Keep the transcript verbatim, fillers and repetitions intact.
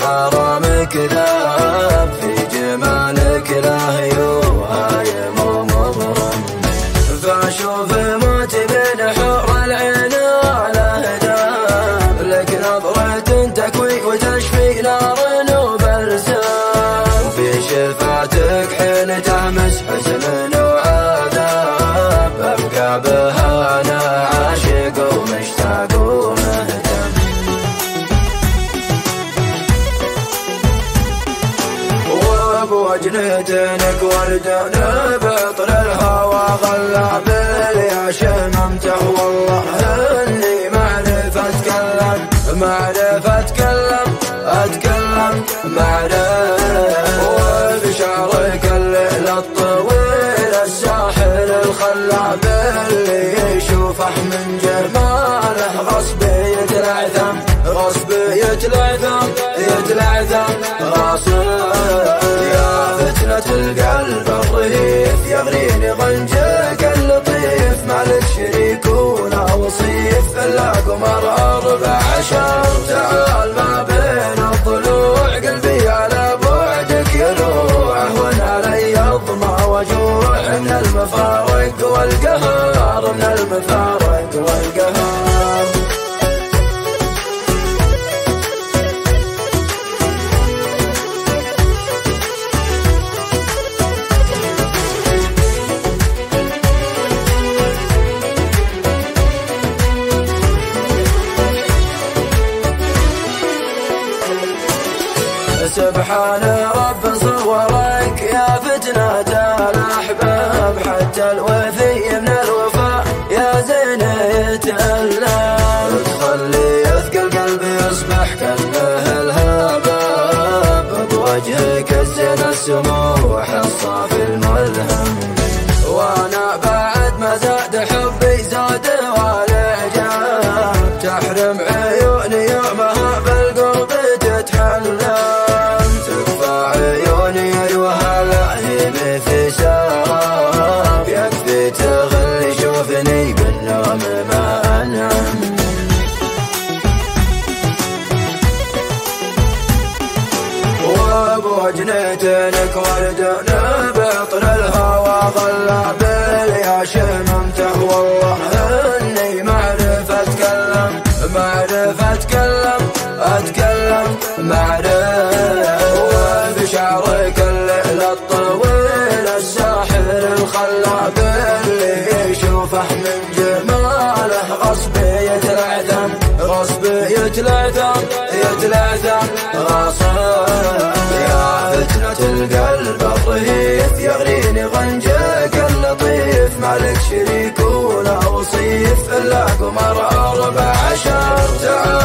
غرامك ذاب في جمالك لا يهايم ومغرم. فاشوف موت بين حور العين على هداب لك نظرة تكوي وتشفي نار وبلسام. في شفاتك حين تهمس حزن وعذاب أبقى بها أنا عاشق ومشتاق ومهتم. وبوجنتك ورد بعطر الهوى غلاب يا شممته والله اني ما اعرف اتكلم ما اعرف اتكلم اتكلم ما اعرف. وبشعرك الليل الطويل الساحل الخلاب اللي يشوفه من جماله غصب يتلعثم غصب يتلعثم يتلعثم غاصب. يا فتنة القلب الرهيف يغريني غنجك اللطيف مالك شريك ولا وصيف إلا قمر أربع عشر. تعال ما بين الضلوع قلبي على بعدك يلوع هون علي الظما وجوع من المفارق والقهر من المفارق والقهر. سبحان رب صورك يا فتنة الأحباب حتى الوفي من الوفاء يا زين يتألم. تخلي يثقل قلبي يصبح كأنه الهباب بوجهك الزين السموح الصافي الملهم. وانا بعد ما زاد حبي زاد والإعجاب تحرم عيوني يومها بالقرب تتحلم. في سراب يكفي تغلي شوفني بالنوم ما أنام. وبوجنتك ورد بعطر الهوى غلاب يا شممته والله اني ما اعرف اتكلم ما اعرف اتكلم اتكلم ما اعرف. وبشعرك الليل الطويل الساحل الخلاب اللي يشوفه من جماله غصب يتلعثم غصب يتلعثم يتلعثم غاصب. يا فتنة القلب الرهيف يغريني غنجك اللطيف مالك شريك ولا وصيف إلا قمر أربع عشر. تعال